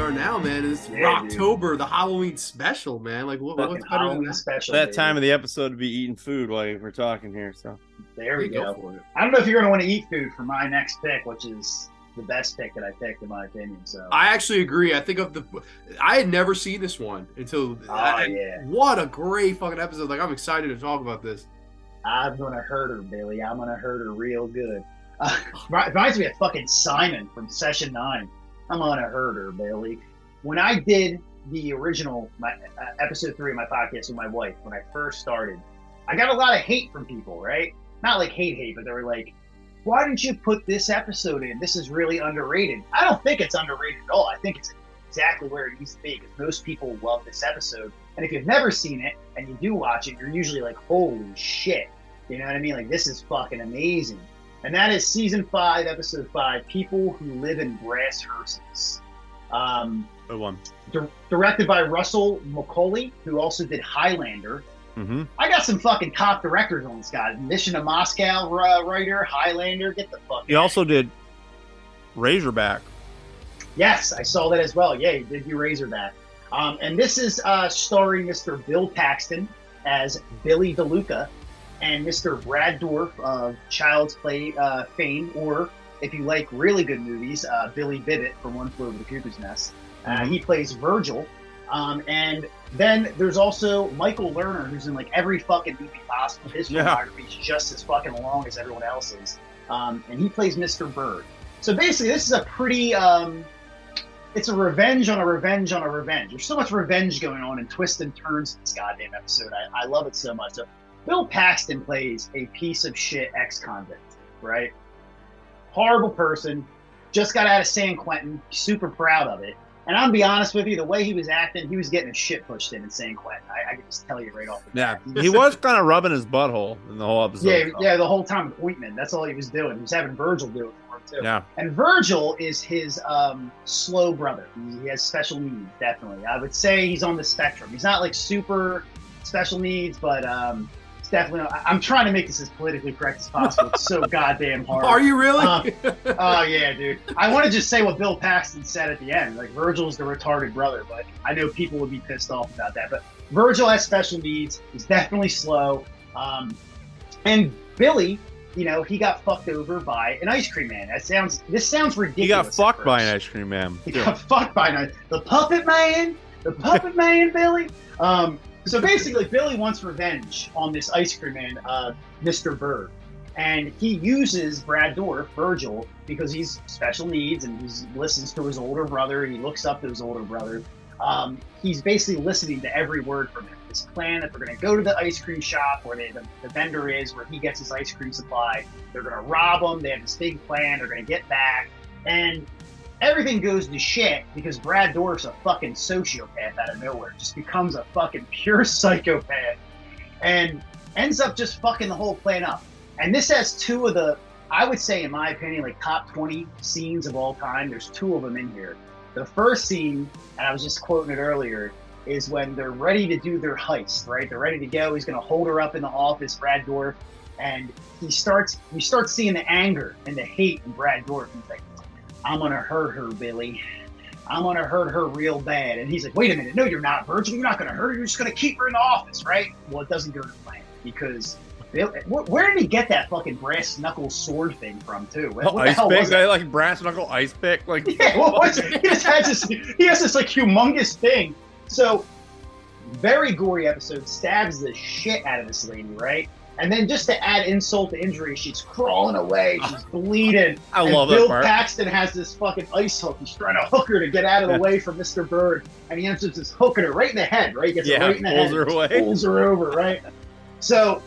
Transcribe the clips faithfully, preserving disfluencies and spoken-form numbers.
are now, man. It's Yeah, October, the Halloween special, man. Like, what, Fucking what's better than Halloween that? special. That baby. time of the episode to be eating food while we're talking here. So There we You go go. for it. I don't know if you're going to want to eat food for my next pick, which is the best pick that I picked in my opinion. So I actually agree. I think of the. I had never seen this one until. Oh, I, yeah. What a great fucking episode! Like, I'm excited to talk about this. I'm going to hurt her, Billy. I'm going to hurt her real good. Uh, reminds me of fucking Simon from Session nine. I'm going to hurt her, Billy. When I did the original my, uh, episode three of my podcast with my wife, when I first started, I got a lot of hate from people, right? Not like hate hate, but they were like, why didn't you put this episode in? This is really underrated. I don't think it's underrated at all. I think it's exactly where it needs to be because most people love this episode. And if you've never seen it and you do watch it, you're usually like, holy shit. You know what I mean? Like, this is fucking amazing. And that is season five, episode five, People Who Live in Brass Hearses. Um, good one. di- directed by Russell McCauley, who also did Highlander. Mm-hmm. I got some fucking top directors on this guy. Mission to Moscow uh, writer, Highlander, get the fuck He out. also did Razorback. Yes, I saw that as well. Yeah, he did do Razorback. Um, and this is uh, starring Mister Bill Paxton as Billy DeLuca and Mister Brad Dourif of Child's Play uh, fame, or if you like really good movies, uh, Billy Bibbit from One Flew Over the Cuckoo's Nest. Uh, Mhm. He plays Virgil. Um, and then there's also Michael Lerner, who's in like every fucking movie possible. His Yeah. filmography is just as fucking long as everyone else's. Um, and he plays Mister Bird. So basically, this is a pretty... Um, it's a revenge on a revenge on a revenge. There's so much revenge going on and twists and turns in this goddamn episode. I, I love it so much. So Bill Paxton plays a piece of shit ex-convict, right? Horrible person. Just got out of San Quentin. Super proud of it. And I'm gonna be honest with you, the way he was acting, he was getting his shit pushed in in San Quentin. I, I can just tell you right off the Yeah, bat. he was kind of rubbing his butthole in the whole episode. Yeah, so. yeah, the whole time appointment. That's all he was doing. He was having Virgil do it for him too. Yeah. And Virgil is his um, slow brother. He, he has special needs, definitely. I would say he's on the spectrum. He's not like super special needs, but um, it's definitely. I, I'm trying to make this as politically correct as possible. It's so goddamn hard. Are you really? Uh, Oh yeah, dude. I want to just say what Bill Paxton said at the end. Like, Virgil's the retarded brother, but I know people would be pissed off about that. But Virgil has special needs. He's definitely slow. Um, and Billy, you know, he got fucked over by an ice cream man. That sounds. This sounds ridiculous. He got at fucked by first. an ice cream man. He too. got fucked by an the puppet man. The puppet man, Billy. Um, so basically, Billy wants revenge on this ice cream man, uh, Mister Bird. And he uses Brad Dourif, Virgil, because he's special needs and he listens to his older brother. He looks up to his older brother. Um, he's basically listening to every word from him. This plan that they're going to go to the ice cream shop where they, the, the vendor is, where he gets his ice cream supply. They're going to rob him. They have this big plan. They're going to get back. And everything goes to shit because Brad Dourif's a fucking sociopath out of nowhere. Just becomes a fucking pure psychopath and ends up just fucking the whole plan up. And this has two of the, I would say, in my opinion, like top twenty scenes of all time. There's two of them in here. The first scene, and I was just quoting it earlier, is when they're ready to do their heist, right? They're ready to go. He's going to hold her up in the office, Brad Dourif, and he starts, you start seeing the anger and the hate in Brad Dourif. He's like, I'm going to hurt her, Billy. I'm going to hurt her real bad. And he's like, wait a minute. No, you're not, Virgil. You're not going to hurt her. You're just going to keep her in the office, right? Well, it doesn't go to plan because Bill, where did he get that fucking brass knuckle sword thing from, too? What, Oh, what the ice hell pick, was they that? like brass knuckle ice pick, like Yeah, what was it? He just has this. He has this like humongous thing. So, very gory episode. Stabs the shit out of this lady, right? And then just to add insult to injury, she's crawling away. She's bleeding. I and love that Bill part. Paxton has this fucking ice hook. He's trying to hook her to get out of the way from Mister Bird, and he ends up just hooking her right in the head. Right, he gets Yeah, her right in the pulls head, her just away. pulls her over. Right. So,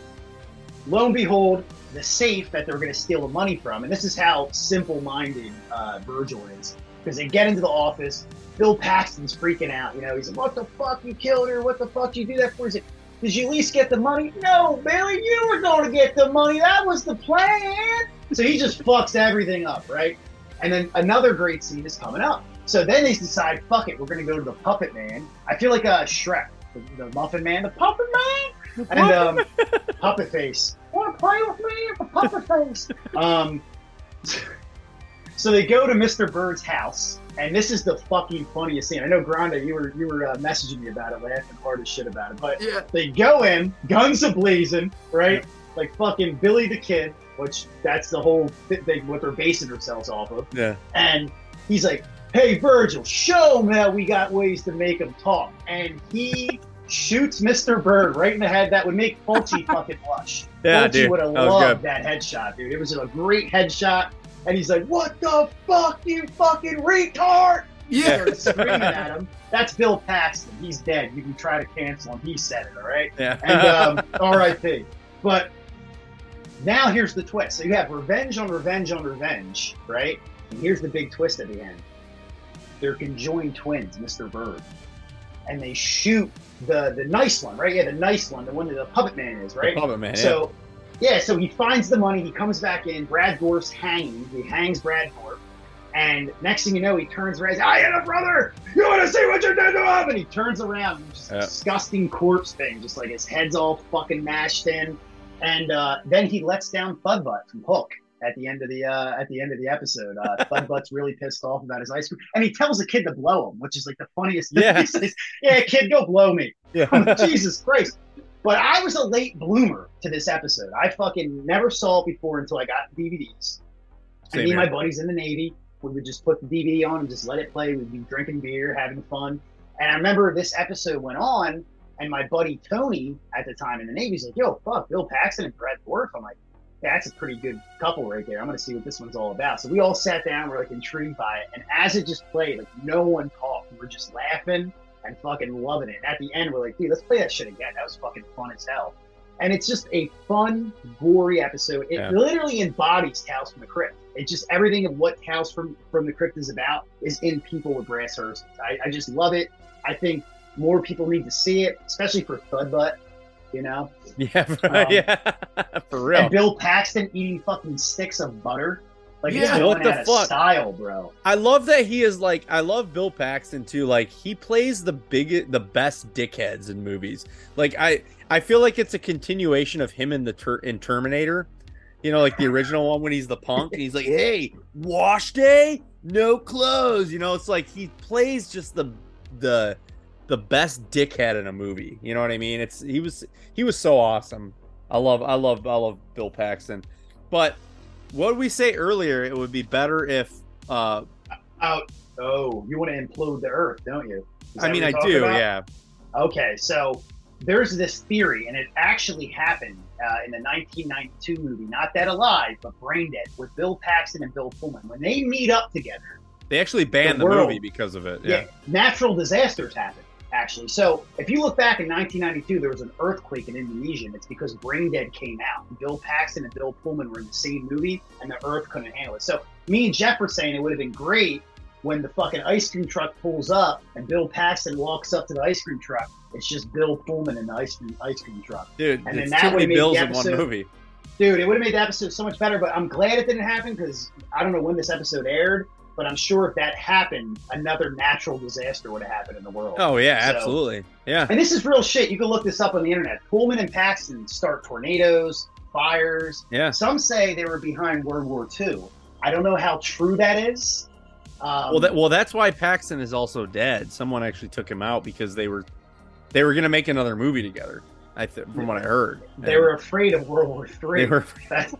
lo and behold, the safe that they're going to steal the money from, and this is how simple-minded uh, Virgil is, because they get into the office. Bill Paxton's freaking out. You know, he's like, "What the fuck? You killed her? What the fuck you do that for?" He's like, "Did you at least get the money?" "No, Billy, you were going to get the money. That was the plan." So he just fucks everything up, right? And then another great scene is coming up. So then they decide, fuck it, we're going to go to the Puppet Man. I feel like uh, Shrek, the, the Muffin Man, the Puppet Man, and um, Puppet Face. Want to play with me? The Puppet Face. Um, so they go to Mister Bird's house, And this is the fucking funniest scene. I know, Grande, you were you were uh, messaging me about it, laughing hard as shit about it. But Yeah. they go in, guns a-blazing, right? Yeah. Like fucking Billy the Kid, which that's the whole thing, what they're basing themselves off of. Yeah. And he's like, hey, Virgil, show him that we got ways to make him talk. And he shoots Mister Bird right in the head. That would make Fulci fucking blush. Yeah, Fulci dude. would have That was loved good. that headshot, dude. It was a great headshot. And he's like, what the fuck, you fucking retard? Yeah. Started screaming at him. That's Bill Paxton. He's dead. You can try to cancel him. He said it, all right? Yeah. And um, R I P. But now here's the twist. So you have revenge on revenge on revenge, right? And here's the big twist at the end. They're conjoined twins, Mister Bird. And they shoot the the nice one, right? Yeah, the nice one, the one that the puppet man is, right? The puppet man, yeah. So, yeah, so he finds the money. He comes back in. Brad Dourif's hanging. He hangs Brad Dourif. And next thing you know, he turns around. He's, I had a brother. You want to see what you did to him? And he turns around. And just Yeah. disgusting corpse thing. Just like his head's all fucking mashed in. And uh, then he lets down Thudbutt from Hook at the end of the uh, at the end of the episode. Uh, Thudbutt's really pissed off about his ice cream, and he tells the kid to blow him, which is like the funniest thing. Yeah. He says, "Yeah, kid, go blow me." Yeah. Jesus Christ! But I was a late bloomer to this episode. I fucking never saw it before until I got the D V Ds. Same And me and my here. buddies in the Navy, we would just put the D V D on and just let it play. We'd be drinking beer, having fun. And I remember this episode went on, and my buddy Tony at the time in the Navy was like, yo, fuck, Bill Paxton and Brad Dourif. I'm like, yeah, that's a pretty good couple right there. I'm going to see what this one's all about. So we all sat down, we're like intrigued by it. And as it just played, like no one talked. We were just laughing and fucking loving it. At the end, we're like, dude, let's play that shit again. That was fucking fun as hell. And it's just a fun, gory episode. It Yeah. literally embodies Tales from the Crypt. It's just everything of what Tales from, from the Crypt is about is in People with Brass Hearses. I, I just love it. I think more people need to see it, especially for Thudbutt, you know? Yeah. Um, yeah. For real. And Bill Paxton eating fucking sticks of butter. Like, Yeah, he's going what the out of fuck? style, bro. I love that he is like. I love Bill Paxton too. Like he plays the biggest, the best dickheads in movies. Like I, I feel like it's a continuation of him in the ter- in Terminator. You know, like the original one when he's the punk and he's like, "Hey, wash day, no clothes." You know, it's like he plays just the the the best dickhead in a movie. You know what I mean? It's he was he was so awesome. I love I love I love Bill Paxton. But what did we say earlier? It would be better if. Uh, Oh, oh, you want to implode the Earth, don't you? Is I that mean, what I you're talking do. about? Yeah. Okay, so there's this theory, and it actually happened uh, in the nineteen ninety-two movie, Not Dead Alive, but Brain Dead, with Bill Paxton and Bill Pullman. When they meet up together, They actually banned The the, world. movie because of it. yeah. Yeah. natural disasters happen, actually. So if you look back in nineteen ninety-two, there was an earthquake in Indonesia, and it's because Brain Dead came out. Bill Paxton and Bill Pullman were in the same movie, and the earth couldn't handle it. So me and Jeff were saying it would have been great when the fucking ice cream truck pulls up and Bill Paxton walks up to the ice cream truck. It's just Bill Pullman in the ice cream ice cream truck. Dude, And then it's that too many would've made bills the in one episode- movie. Dude, it would have made the episode so much better, but I'm glad it didn't happen because I don't know when this episode aired, but I'm sure if that happened, another natural disaster would have happened in the world. Oh yeah, So- absolutely. Yeah. And this is real shit. You can look this up on the internet. Pullman and Paxton start tornadoes, fires. Yeah. Some say they were behind World War Two. I don't know how true that is. Um, Well, that well, that's why Paxton is also dead. Someone actually took him out because they were they were gonna make another movie together. I th- from what I heard, they And were afraid of World War Three. they were That's-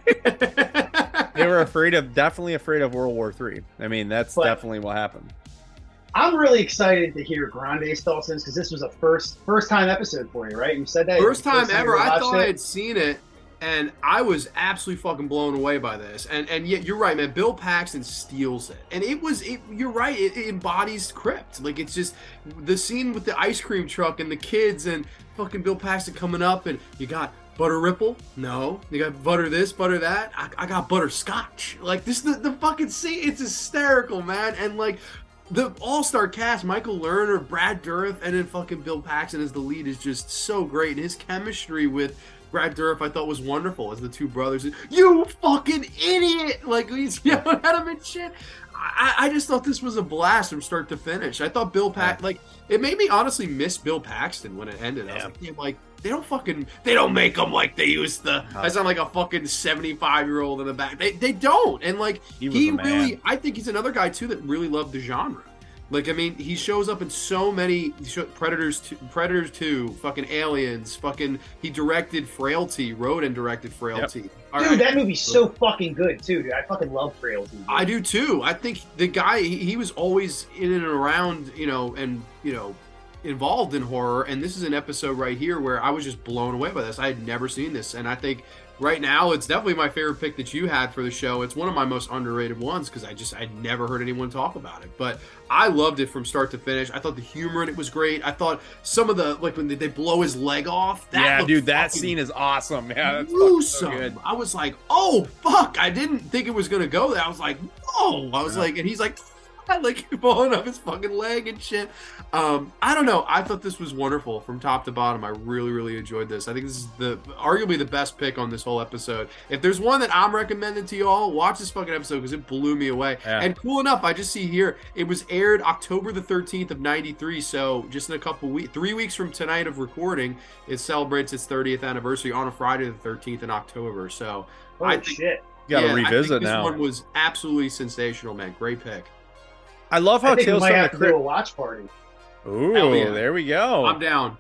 they were afraid of definitely afraid of World War Three. I mean, that's But- definitely what happened. I'm really excited to hear Grande's thoughts on this because this was a first first time episode for you, right? You said that First The time you ever. I watched thought it? I had seen it, and I was absolutely fucking blown away by this. And and yet you're right, man. Bill Paxton steals it, and it was. It, you're right. It, it embodies Crypt. Like it's just the scene with the ice cream truck and the kids and fucking Bill Paxton coming up, and you got butter ripple. No, you got butter this, butter that. I, I got butterscotch. Like this, the the fucking scene. It's hysterical, man. And like. The all-star cast, Michael Lerner, Brad Dourif, and then fucking Bill Paxton as the lead is just so great. And his chemistry with Brad Dourif I thought was wonderful as the two brothers. You fucking idiot! Like he's yelling at him and shit. I, I just thought this was a blast from start to finish. I thought Bill Pax, Yeah. like, it made me honestly miss Bill Paxton when it ended. I was Yeah. like, yeah, like, they don't fucking, they don't make them like they used to. No. I sound like a fucking seventy-five year old in the back. They, they don't. And like, He was he a man. really, I think he's another guy too that really loved the genre. Like, I mean, he shows up in so many Predators, two, Predators two, fucking Aliens, fucking. He directed Frailty, wrote and directed Frailty. All Dude, right. that movie's so fucking good too, dude. I fucking love Frailty. dude. I do too. I think the guy he, he was always in and around, you know, and you know, involved in horror. And this is an episode right here where I was just blown away by this. I had never seen this, and I think right now it's definitely my favorite pick that you had for the show. It's one of my most underrated ones because I just I'd never heard anyone talk about it. But I loved it from start to finish. I thought the humor in it was great. I thought some of the like when they, they blow his leg off. That Yeah, looked dude, that fucking scene is awesome. Yeah, that's fucking so gruesome. good. I was like, oh fuck! I didn't think it was gonna go there. I was like, no. I was Yeah. like, and he's like, like blowing up his fucking leg and shit. Um, I don't know. I thought this was wonderful from top to bottom. I really, really enjoyed this. I think this is the arguably the best pick on this whole episode. If there's one that I'm recommending to y'all, watch this fucking episode because it blew me away. Yeah. And cool enough, I just see here it was aired October the thirteenth of ninety-three. So just in a couple weeks, three weeks from tonight of recording, it celebrates its thirtieth anniversary on a Friday the thirteenth in October. So Holy I think, shit. You gotta yeah, I think revisit this now. one was absolutely sensational, man. Great pick. I love how I think we Tales might from the have to do a Crypt. watch party. Ooh, Hell yeah. there we go. I'm down.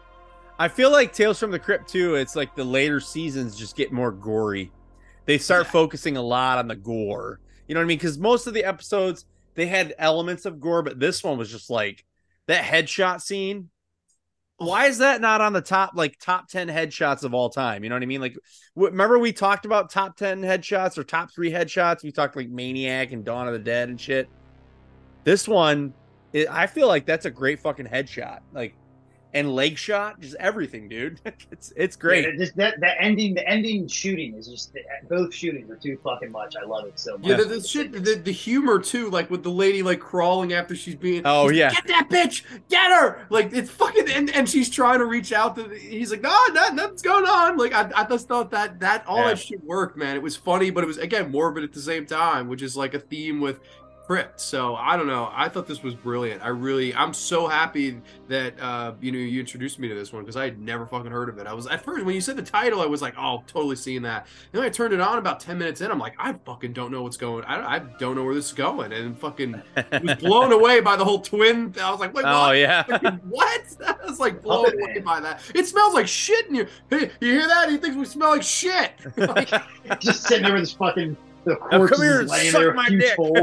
I feel like Tales from the Crypt too. It's like the later seasons just get more gory. They start Yeah. focusing a lot on the gore. You know what I mean? Because most of the episodes they had elements of gore, but this one was just like that headshot scene. Why is that not on the top like top ten headshots of all time? You know what I mean? Like, w- remember we talked about top ten headshots or top three headshots? We talked like Maniac and Dawn of the Dead and shit. This one, it, I feel like that's a great fucking headshot. Like, and leg shot, just everything, dude. it's it's great. Yeah, just that, that ending, the ending shooting is just both shootings are too fucking much. I love it so much. Yeah, the, the shit, the, the humor too, like with the lady like crawling after she's being. Oh, he's yeah. like, get that bitch, get her! Like it's fucking, and, and she's trying to reach out to. The, he's like, no, no, nothing's going on. Like I, I just thought that that all Yeah. that shit worked, man. It was funny, but it was again morbid at the same time, which is like a theme with Crypt. So I don't know. I thought this was brilliant. I really, I'm so happy that uh, you know you introduced me to this one because I had never fucking heard of it. I was at first when you said the title, I was like, oh, totally seeing that. Then I turned it on about ten minutes in. I'm like, I fucking don't know what's going. I, I don't know where this is going, and fucking was blown away by the whole twin. I was like, wait, Oh what? yeah. Fucking what? I was like blown Puppet away Man. by that. It smells like shit in here. Hey, you hear that? He thinks we smell like shit. Like, Just sitting there with this fucking the Now corpse come here is and laying suck there, my huge dick. hole.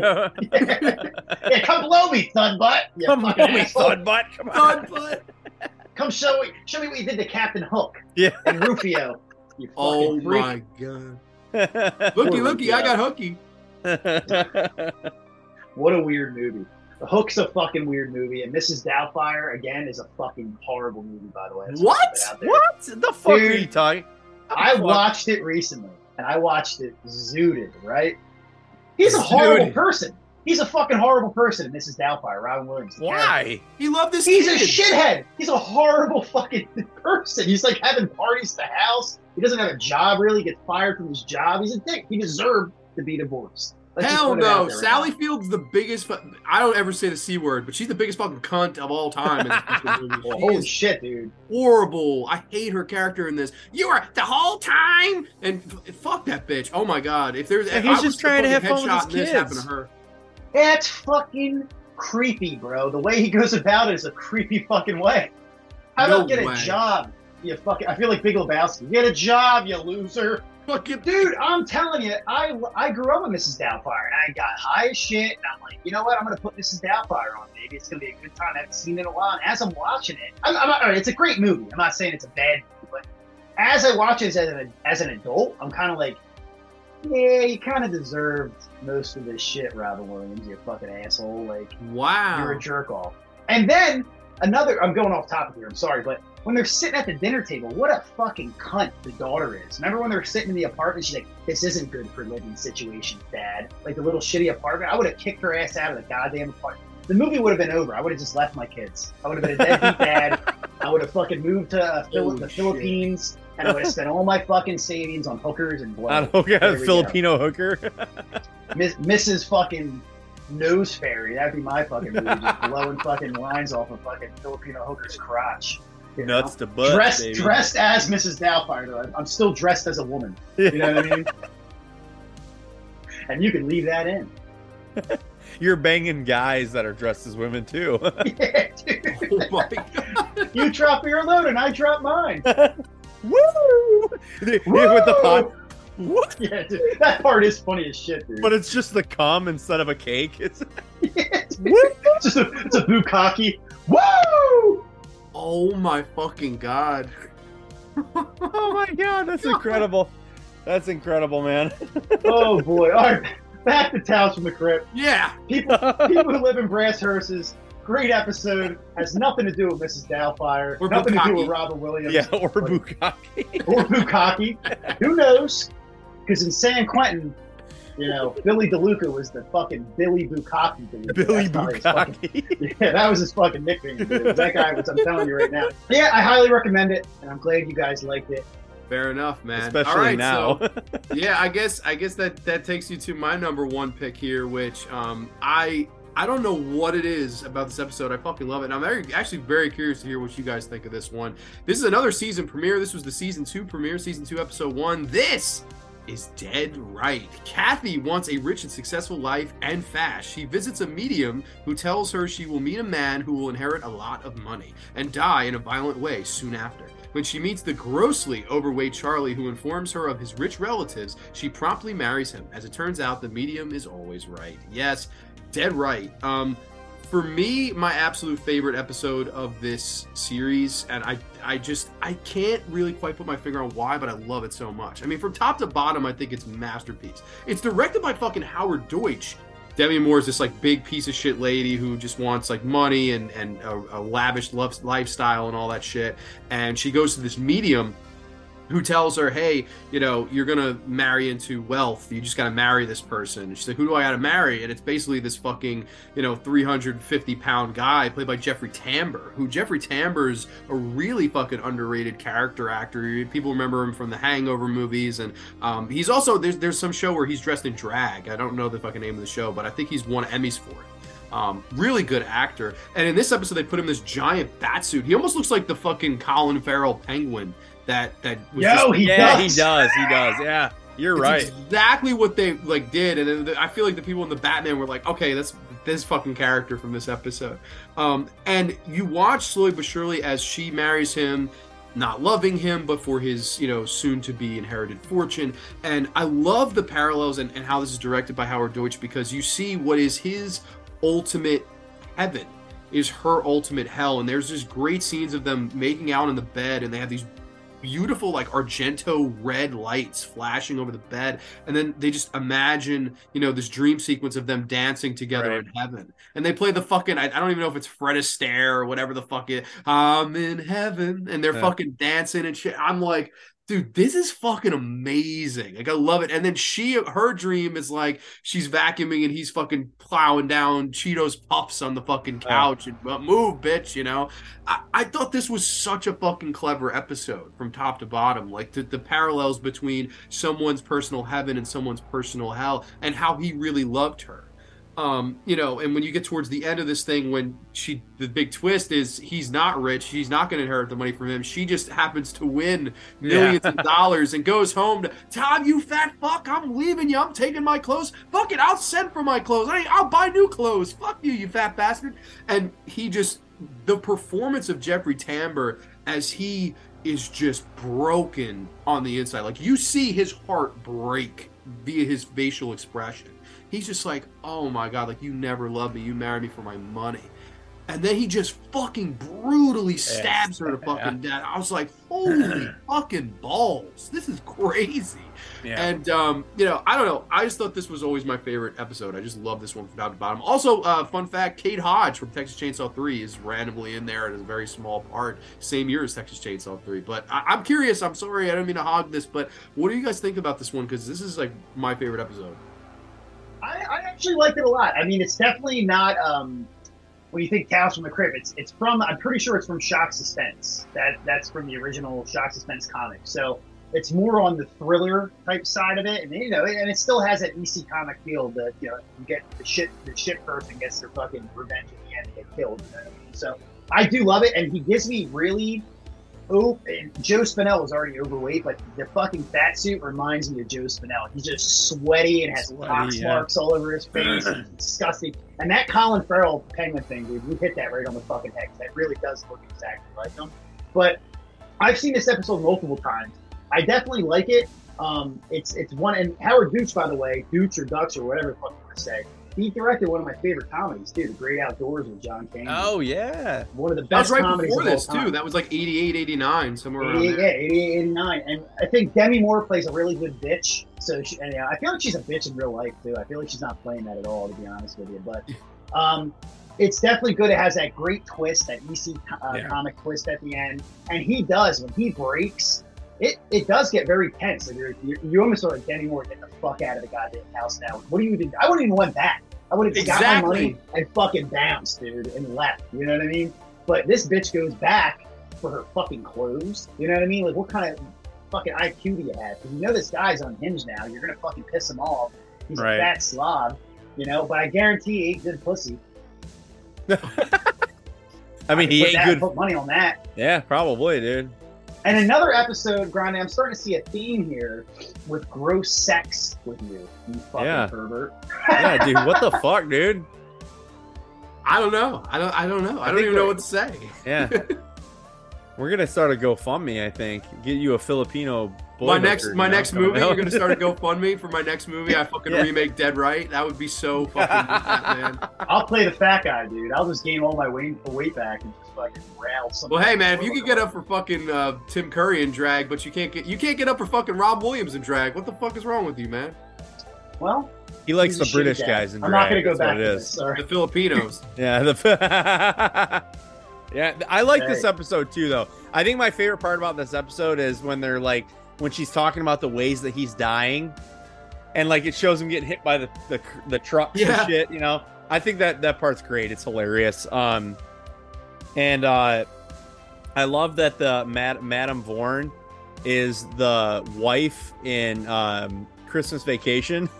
Yeah, come below me, thud butt. You Come fucking on, me asshole. thud butt. Come on. thud butt. Come show me, show me what you did to Captain Hook Yeah. and Rufio. You fucking Oh freak. my god. Looky, Poor looky, I Rufio. got hooky. What a weird movie. The Hook's a fucking weird movie, and Missus Doubtfire again is a fucking horrible movie. By the way, That's What? put it out there. What the fuck are Dude. you talking? I Fuck. watched it recently, and I watched it zooted. Right? He's a horrible Zooted. person. He's a fucking horrible person. Missus Doubtfire, Robin Williams. the character. Why? He loved this He's kid. a shithead. He's a horrible fucking person. He's like having parties at the house. He doesn't have a job really. He gets fired from his job. He's a dick. He deserved to be divorced. Let's just Hell put it out no. there right Sally now. Field's the biggest. Fu- I don't ever say the C word, but she's the biggest fucking cunt of all time. In this fucking movie. Well, She holy is shit, dude. horrible. I hate her character in this. You were the whole time, and f- fuck that bitch. Oh my god. If there's, Yeah, if he's I just was trying to fucking have fun with headshot his and this kids. happened to her. That's fucking creepy, bro. The way he goes about it is a creepy fucking way. How No about get way. a job? You fucking. I feel like Big Lebowski. Get a job, you loser. Fucking Dude, I'm telling you, I I grew up with Missus Doubtfire, and I got high as shit, and I'm like, you know what? I'm gonna put Missus Doubtfire on, baby. It's gonna be a good time. I haven't seen it in a while. And as I'm watching it, I'm, I'm not, all right, it's a great movie. I'm not saying it's a bad movie, but as I watch it as an as an adult, I'm kind of like, yeah, you kind of deserved most of this shit, Robin Williams. You fucking asshole. Like, wow. you're a jerk off. And then another, I'm going off topic here, I'm sorry, but when they're sitting at the dinner table, what a fucking cunt the daughter is. Remember when they were sitting in the apartment, she's like, this isn't good for living situations, Dad. Like the little shitty apartment. I would have kicked her ass out of the goddamn apartment. The movie would have been over. I would have just left my kids. I would have been a deadbeat dad. I would have fucking moved to uh, Phil- Holy the shit. Philippines and I'm gonna spend all my fucking savings on hookers and blow. On hooker, There we Filipino hooker. Miss, Missus fucking Nose Fairy. That'd be my fucking movie, just blowing fucking lines off a fucking Filipino hooker's crotch. You know? Nuts to butt, dressed, baby. dressed as Missus Doubtfire, though. I'm- I'm still dressed as a woman. You know what I mean? And you can leave that in. You're banging guys that are dressed as women too. Yeah, dude. Oh my god. You drop your load and I drop mine. Woo! With the pot. What? Yeah, dude. That part is funny as shit, dude. But it's just the cum instead of a cake. It's Yeah, dude. It's just a, it's a bukkake. Woo! Oh my fucking god. oh my god, that's incredible. That's incredible, man. Oh boy. All right, back to Tales from the Crypt. Yeah. People, people who live in brass hearses. Great episode. Has nothing to do with Missus Doubtfire. Or nothing to do bukkake. with Robin Williams. Yeah, or bukkake. Or bukkake. Who knows? Because in San Quentin, you know, Billy DeLuca was the fucking Billy Bukkake. DeLuca. Billy That's probably his fucking- Bukkake. Yeah, that was his fucking nickname. Dude. That guy was, I'm telling you right now. Yeah, I highly recommend it, and I'm glad you guys liked it. Fair enough, man. Especially All right, now. so- yeah, I guess I guess that that takes you to my number one pick here, which um I I don't know what it is about this episode. I fucking love it. And I'm very, actually very curious to hear what you guys think of this one. This is another season premiere. This was the season two premiere, season two, episode one. This is Dead Right. Kathy wants a rich and successful life and fast. She visits a medium who tells her she will meet a man who will inherit a lot of money and die in a violent way soon after. When she meets the grossly overweight Charlie, who informs her of his rich relatives, she promptly marries him. As it turns out, the medium is always right. Yes, Dead Right. Um, for me, my absolute favorite episode of this series, and I, I just, I can't really quite put my finger on why, but I love it so much. I mean, from top to bottom, I think it's a masterpiece. It's directed by fucking Howard Deutsch. Demi Moore is this like big piece of shit lady who just wants like money and and a, a lavish love, lifestyle and all that shit. And she goes to this medium who tells her, hey, you know, you're gonna marry into wealth. You just gotta marry this person. And she's like, who do I gotta marry? And it's basically this fucking, you know, three hundred fifty pound guy played by Jeffrey Tambor, who Jeffrey Tambor's a really fucking underrated character actor. People remember him from the Hangover movies. And um, he's also, there's, there's some show where he's dressed in drag. I don't know the fucking name of the show, but I think he's won Emmys for it. Um, really good actor. And in this episode, they put him in this giant bat suit. He almost looks like the fucking Colin Farrell penguin. That that was Yo, just, he yeah, does. he does. He does. Yeah, you're it's right. exactly what they like did, and then the, I feel like the people in the Batman were like, okay, that's this fucking character from this episode. Um, and you watch slowly but surely as she marries him, not loving him, but for his, you know, soon to be inherited fortune. And I love the parallels and, and how this is directed by Howard Deutsch, because you see what is his ultimate heaven is her ultimate hell. And there's just great scenes of them making out in the bed, and they have these beautiful like Argento red lights flashing over the bed, and then they just imagine, you know, this dream sequence of them dancing together Right. in heaven, and they play the fucking I, I don't even know if it's Fred Astaire or whatever the fuck it I'm in heaven, and they're Yeah. fucking dancing and shit. I'm like, dude, this is fucking amazing. Like, I love it. And then she, her dream is like she's vacuuming and he's fucking plowing down Cheetos Puffs on the fucking couch and well, move, bitch, you know? I, I thought this was such a fucking clever episode from top to bottom. Like, the, the parallels between someone's personal heaven and someone's personal hell, and how he really loved her. Um, you know, and when you get towards the end of this thing, when she, the big twist is he's not rich, she's not going to inherit the money from him. She just happens to win millions Yeah. of dollars and goes home to, Tom, you fat fuck, I'm leaving you. I'm taking my clothes. Fuck it, I'll send for my clothes. I, I'll buy new clothes. Fuck you, you fat bastard. And he just, the performance of Jeffrey Tambor as he is just broken on the inside. Like, you see his heart break via his facial expression. He's just like, oh my God, like, you never loved me. You married me for my money. And then he just fucking brutally stabs her to fucking death. I was like, holy fucking balls. This is crazy. Yeah. And, um, you know, I don't know. I just thought this was always my favorite episode. I just love this one from top to bottom. Also, uh, fun fact, Kate Hodge from Texas Chainsaw three is randomly in there in a very small part. Same year as Texas Chainsaw three. But I- I'm curious. I'm sorry. I don't mean to hog this. But what do you guys think about this one? Because this is, like, my favorite episode. I, I actually liked it a lot. I mean, it's definitely not. Um, when you think Tales from the Crypt, it's it's from I'm pretty sure it's from Shock Suspense. That that's from the original Shock Suspense comic. So it's more on the thriller type side of it, and you know, and it still has that E C comic feel that you know you get the shit the shit person gets their fucking revenge at the end and get killed. You know what I mean? So I do love it, and he gives me really. Oh, and Joe Spinell was already overweight, but the fucking fat suit reminds me of Joe Spinell. He's just sweaty and has Sweaty, pox yeah. marks all over his face. It's disgusting. And that Colin Farrell penguin thing, dude, you hit that right on the fucking head. That really does look exactly like him. But I've seen this episode multiple times. I definitely like it. Um, it's it's one, and Howard Gooch, by the way, Gooch or Dutch or whatever the fuck you want to say, he directed one of my favorite comedies, too, The Great Outdoors with John Candy. Oh yeah, one of the That was best right comedies before of all this time. too. That was like eighty-eight, eighty-nine, somewhere around eighty-eight, there. yeah, eighty-eight, eighty-nine. And I think Demi Moore plays a really good bitch. So she, and, yeah, I feel like she's a bitch in real life, too. I feel like she's not playing that at all, to be honest with you. But um, it's definitely good. It has that great twist, that E C uh, Yeah. comic twist at the end. And he does, when he breaks, it, it does get very tense. Like you're, you're, you almost sort of Demi Moore, get the fuck out of the goddamn house now. What do you even I wouldn't even went back. I would have just got my Exactly. money and fucking bounced, dude, and left. You know what I mean? But this bitch goes back for her fucking clothes. You know what I mean? Like, what kind of fucking I Q do you have? Because you know this guy's unhinged now. You're gonna fucking piss him off. He's Right. a fat slob, you know. But I guarantee he ate good pussy. I mean, he put ain't that, good. Put money on that. Yeah, probably, dude. And another episode, Grande, I'm starting to see a theme here with gross sex with you, you fucking Yeah. pervert. Yeah, dude. What the fuck, dude? I don't know. I don't. I don't know. I, I don't think even know we're- what to say. Yeah. We're gonna start a GoFundMe, I think. Get you a Filipino boy. My next, hooker, my you know, next coming movie. out. You're gonna start a GoFundMe for my next movie. I fucking Yeah. remake Dead Right. That would be so fucking fat, man. I'll play the fat guy, dude. I'll just gain all my weight, weight back and just fucking rail some. Well, hey man, if you could get up for fucking uh, Tim Curry in drag, but you can't get you can't get up for fucking Rob Williams in drag. What the fuck is wrong with you, man? Well, He likes he's the a shitty British guy. guys in I'm drag. not gonna go that's what back it to is. this. Sorry. The Filipinos. Yeah, the yeah. I like this Hey. episode too, though. I think my favorite part about this episode is when they're like, when she's talking about the ways that he's dying, and like it shows him getting hit by the the, the trucks Yeah. and shit. You know, I think that that part's great. It's hilarious. Um, and uh, I love that the Mad- Madame Vorn is the wife in um, Christmas Vacation.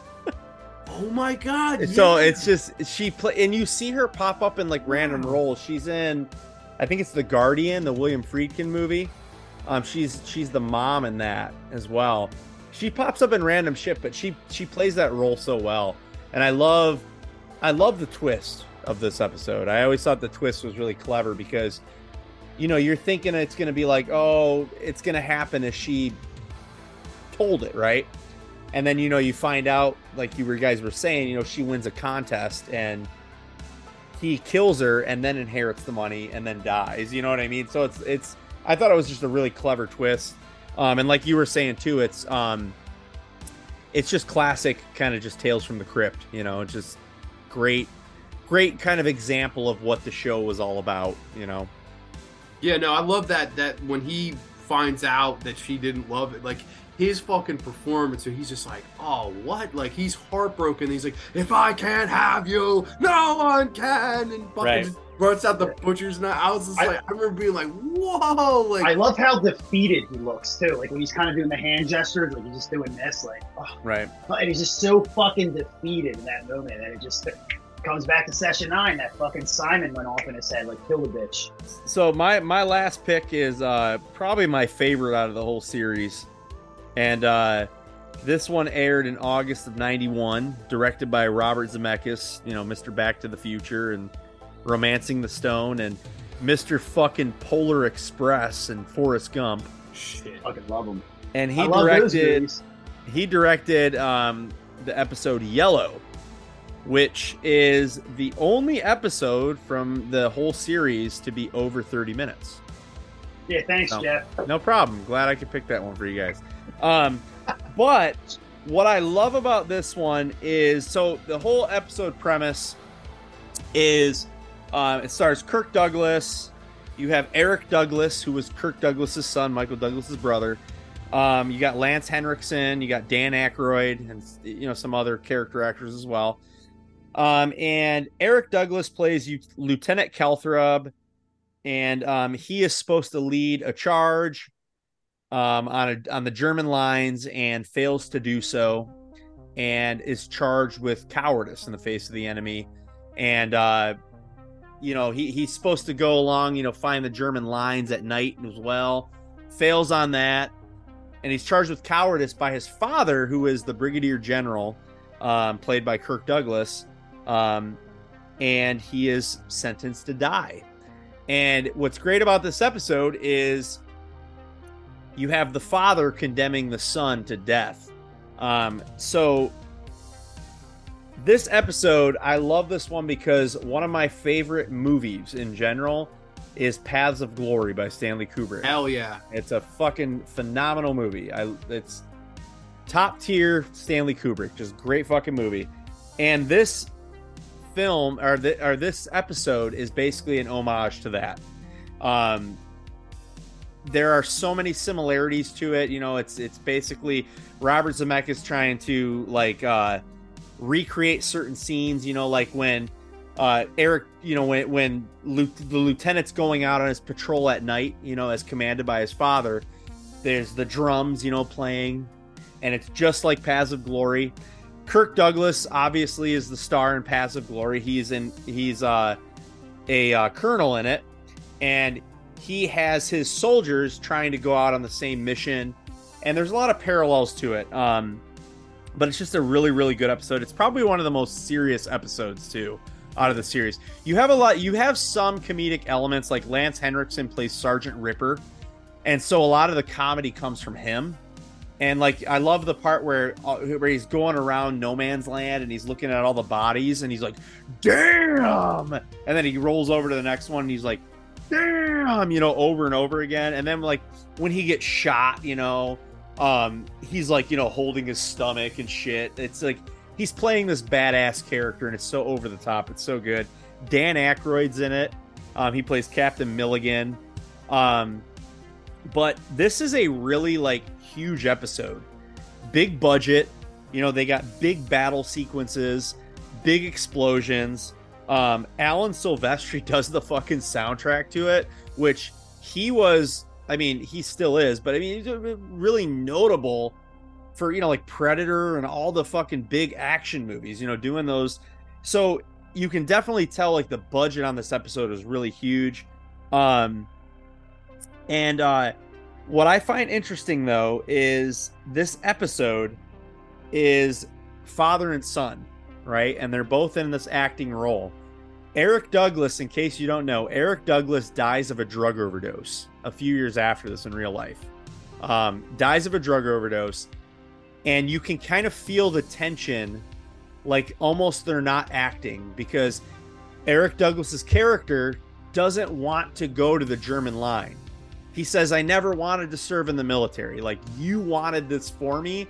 Oh my god. So yeah. it's just she play, and you see her pop up in like random Wow. roles. She's in, I think it's The Guardian, the William Friedkin movie. Um, she's she's the mom in that as well. She pops up in random shit, but she she plays that role so well. And I love, I love the twist of this episode. I always thought the twist was really clever because, you know, you're thinking it's gonna be like, oh, it's gonna happen as she told it, right? And then, you know, you find out, like you were guys were saying, you know, she wins a contest and he kills her and then inherits the money and then dies. You know what I mean? So it's, it's, I thought it was just a really clever twist. Um, and like you were saying too, it's, um, it's just classic kind of just Tales from the Crypt, you know, it's just great, great kind of example of what the show was all about, you know? Yeah, no, I love that that when he finds out that she didn't love it, like his fucking performance, so he's just like, oh, what? Like he's heartbroken. He's like, if I can't have you, no one can, and fucking Right. just runs out the butcher's knife. I was just I- like, I remember being like, whoa, like I love how defeated he looks too. Like when he's kind of doing the hand gestures, like he's just doing this, like, oh, Right. and he's just so fucking defeated in that moment, and it just comes back to session nine. That fucking Simon went off in his head, like, kill the bitch. So my my last pick is uh, probably my favorite out of the whole series, and uh, this one aired in August of ninety-one, directed by Robert Zemeckis. You know, Mister Back to the Future and Romancing the Stone, and Mister fucking Polar Express and Forrest Gump. shit. Fucking love him. And he I love those directed movies. he directed um, the episode Yellow, which is the only episode from the whole series to be over thirty minutes. Yeah, thanks, No. Jeff. No problem. Glad I could pick that one for you guys. Um, but what I love about this one is, so the whole episode premise is uh, it stars Kirk Douglas. You have Eric Douglas, who was Kirk Douglas's son, Michael Douglas's brother. Um, you got Lance Henriksen. You got Dan Aykroyd, and you know some other character actors as well. Um, and Eric Douglas plays U- Lieutenant Calthrub, and um, he is supposed to lead a charge um, on a, on the German lines and fails to do so, and is charged with cowardice in the face of the enemy. And uh, you know he he's supposed to go along, you know, find the German lines at night as well. Fails on that, and he's charged with cowardice by his father, who is the brigadier general, um, played by Kirk Douglas. Um, and he is sentenced to die. And what's great about this episode is you have the father condemning the son to death. Um, so this episode, I love this one because one of my favorite movies in general is Paths of Glory by Stanley Kubrick. Hell yeah. It's a fucking phenomenal movie. I it's top tier Stanley Kubrick, just great fucking movie. And this film or, the, or this episode is basically an homage to that. Um, there are so many similarities to it. You know, it's it's basically Robert Zemeckis trying to like uh, recreate certain scenes. You know, like when uh, Eric, you know, when when Lu- the lieutenant's going out on his patrol at night, you know, as commanded by his father. There's the drums, you know, playing, and it's just like Paths of Glory. Kirk Douglas obviously is the star in Paths of Glory. He's in he's uh, a uh, colonel in it, and he has his soldiers trying to go out on the same mission. And there's a lot of parallels to it, um, but it's just a really really good episode. It's probably one of the most serious episodes too out of the series. You have a lot. You have some comedic elements, like Lance Henriksen plays Sergeant Ripper, and so a lot of the comedy comes from him. And like, I love the part where where he's going around no man's land and he's looking at all the bodies and he's like, damn. And then he rolls over to the next one and he's like, damn, you know, over and over again. And then like when he gets shot, you know, um, he's like, you know, holding his stomach and shit. It's like, he's playing this badass character and it's so over the top. It's so good. Dan Aykroyd's in it. Um, he plays Captain Milligan. Um, but this is a really like huge episode, big budget, you know, they got big battle sequences, big explosions. um Alan Silvestri does the fucking soundtrack to it, which he was, I mean, he still is, but I mean, he's really notable for, you know, like Predator and all the fucking big action movies, you know, doing those. So you can definitely tell like the budget on this episode is really huge. um And uh, what I find interesting, though, is this episode is father and son, right? And they're both in this acting role. Eric Douglas, in case you don't know, Eric Douglas dies of a drug overdose a few years after this in real life. Um, dies of a drug overdose. And you can kind of feel the tension, like almost they're not acting, because Eric Douglas's character doesn't want to go to the German line. He says, I never wanted to serve in the military. Like, you wanted this for me,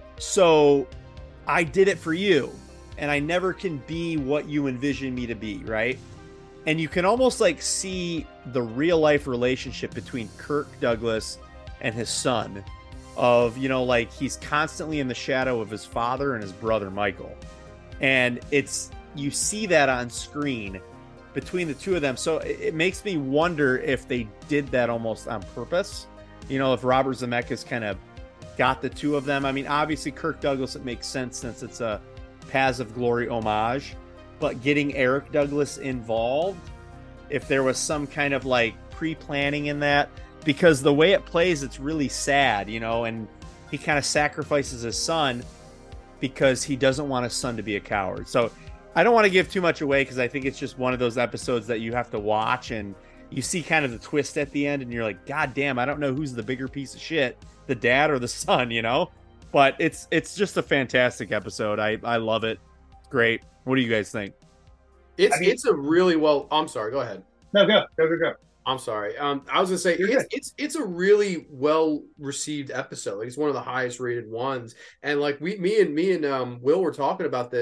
so I did it for you. And I never can be what you envision me to be, right? And you can almost like see the real life relationship between Kirk Douglas and his son of, you know, like he's constantly in the shadow of his father and his brother, Michael. And it's, you see that on screen between the two of them. So it makes me wonder if they did that almost on purpose. You know, if Robert Zemeckis kind of got the two of them. I mean, obviously Kirk Douglas, it makes sense since it's a Paths of Glory homage, but getting Eric Douglas involved, if there was some kind of like pre-planning in that, because the way it plays, it's really sad, you know, and he kind of sacrifices his son because he doesn't want his son to be a coward. So I don't want to give too much away because I think it's just one of those episodes that you have to watch and you see kind of the twist at the end and you're like, God damn, I don't know who's the bigger piece of shit, the dad or the son, you know? But it's it's just a fantastic episode. I, I love it. It's great. What do you guys think? It's I mean, it's a really well. I'm sorry. Go ahead. No, go, go, go, go. I'm sorry. Um, I was gonna say it's, it's it's a really well received episode. Like it's one of the highest rated ones. And like we, me and me and um Will were talking about this.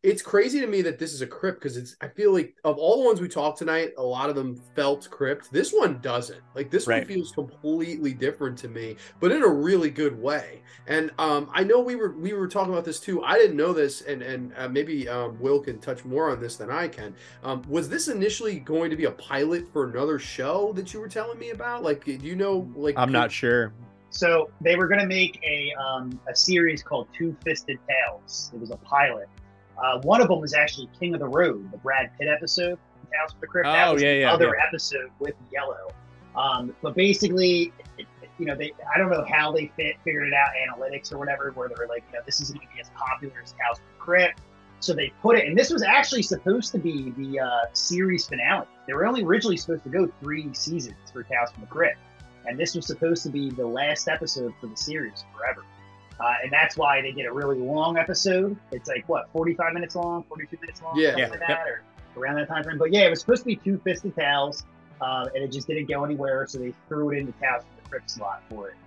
it's crazy to me that this is a crypt because it's. I feel like of all the ones we talked tonight, a lot of them felt crypt. This one doesn't. Like this Right. one feels completely different to me, but in a really good way. And um, I know we were we were talking about this too. I didn't know this, and and uh, maybe um, Will can touch more on this than I can. Um, was this initially going to be a pilot for another show that you were telling me about? Like, do you know? Like, I'm not sure. So they were going to make a um, a series called Two Fisted Tales. It was a pilot. Uh, one of them was actually King of the Road, the Brad Pitt episode, Tales from the Crypt. That Oh, was yeah, the yeah, other yeah. episode with Yellow. Um, but basically, it, it- you know, they I don't know how they fit, figured it out, analytics or whatever, where they were like, you know, this isn't going to be as popular as Tales from the Crypt. So they put it, and this was actually supposed to be the uh, series finale. They were only originally supposed to go three seasons for Tales from the Crypt. And this was supposed to be the last episode for the series forever. Uh, and that's why they did a really long episode. It's like, what, forty-five minutes long, forty-two minutes long, Yeah. something Yeah. like that, or around that time frame. But yeah, it was supposed to be Two Fisted Tales, uh, and it just didn't go anywhere, so they threw it into Tales from the Crypt slot for it.